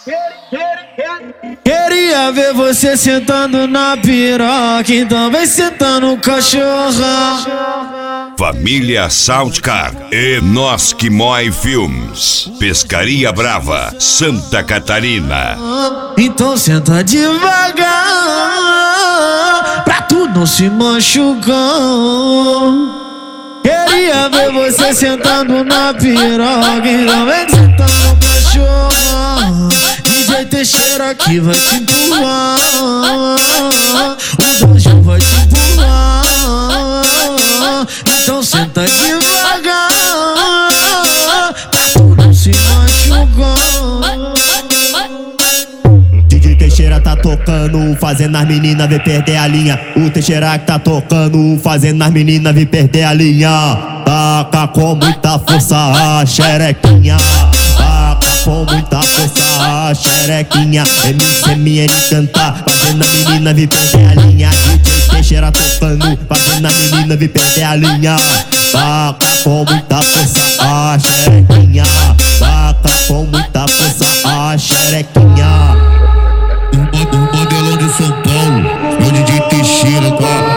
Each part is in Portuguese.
Queria ver você sentando na piroca, então vem sentar no cachorrão. Família Soundcar e Nós Que Mói Filmes. Pescaria Brava, Santa Catarina. Então senta devagar, pra tu não se machucar. Queria ver você sentando na piroca, então vem sentar no cachorrão. DJ Teixeira que vai te empurrar, o Dojo vai te empurrar. Então senta devagar, pra tu não se machucar. DJ Teixeira tá tocando, fazendo as meninas ver perder a linha. O Teixeira que tá tocando, fazendo as meninas ver perder a linha. Taca com muita força a xerequinha, taca com muita força a xerequinha. MCMN canta, fazendo a menina vir perder a linha. DJ Teixeira tocando, fazendo a menina vir perder a linha. Taca com muita força a xerequinha, taca com muita força a xerequinha. O modelão de São Paulo, o DJ Teixeira, tá?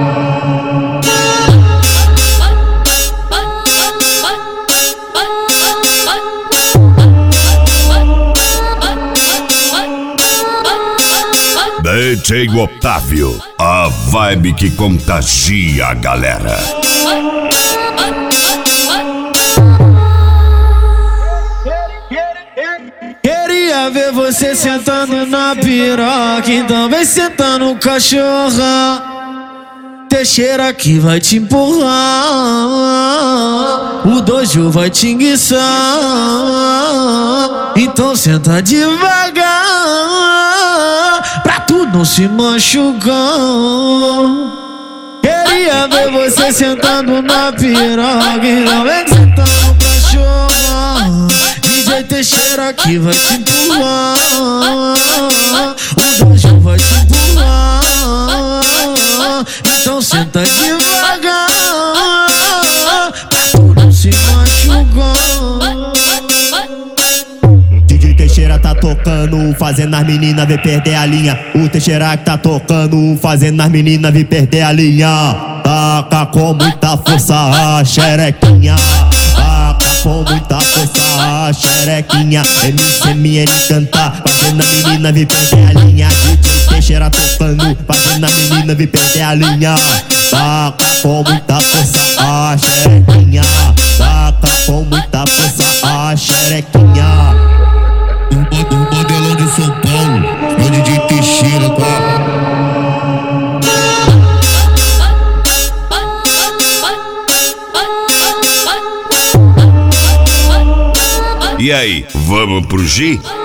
DJ Otávio, a vibe que contagia a galera. Queria ver você sentando na piroca, então vem sentar no cachorrão. Teixeira que vai te empurrar, o Dojo vai te enguiçar. Então senta devagar, pra tu não se machucar. Queria ver você sentando na piroca, então vem sentar no cachorrão. DJ Teixeira que vai te empurrar, o Dojo vai te empurrar. Então senta devagar, pra tu não se machucar. DJ Teixeira tá tocando, fazendo as meninas ver perder a linha. O Teixeira que tá tocando, fazendo as meninas ver perder a linha. Taca com muita força a xerequinha, taca com muita força a xerequinha. MCMN canta, fazendo a menina vir perder a linha. DJ Teixeira tocando, fazendo a menina vir perder a linha. Taca com muita força a xerequinha, taca com muita força a xerequinha. O modelão de São Paulo, o DJ Teixeira, tá? E aí, vamos pro G?